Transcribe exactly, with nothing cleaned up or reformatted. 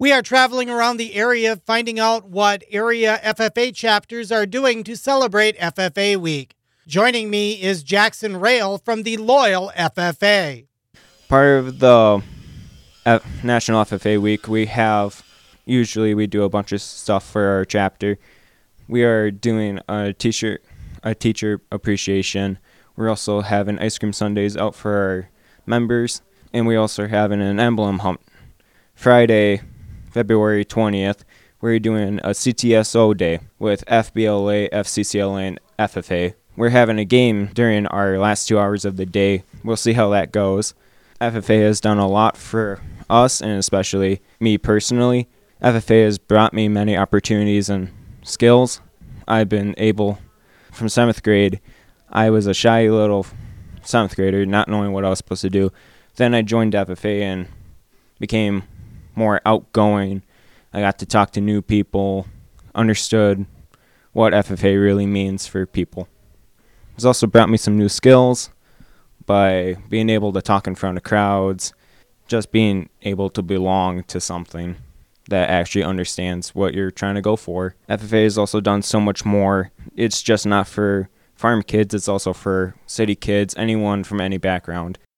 We are traveling around the area finding out what area F F A chapters are doing to celebrate F F A Week. Joining me is Jackson Rail from the Loyal F F A. Part of the F- National F F A Week, we have, usually we do a bunch of stuff for our chapter. We are doing a t-shirt, a teacher appreciation. We're also having ice cream sundaes out for our members, and we also are having an emblem hunt. Friday, February twentieth, we're doing a C T S O day with F B L A, F C C L A, and F F A. We're having a game during our last two hours of the day. We'll see how that goes. F F A has done a lot for us, and especially me personally. F F A has brought me many opportunities and skills. I've been able, from seventh grade, I was a shy little seventh grader, not knowing what I was supposed to do. Then I joined F F A and became more outgoing. I got to talk to new people, understood what F F A really means for people. It's also brought me some new skills by being able to talk in front of crowds, just being able to belong to something that actually understands what you're trying to go for. F F A has also done so much more. It's just not for farm kids, it's also for city kids, anyone from any background.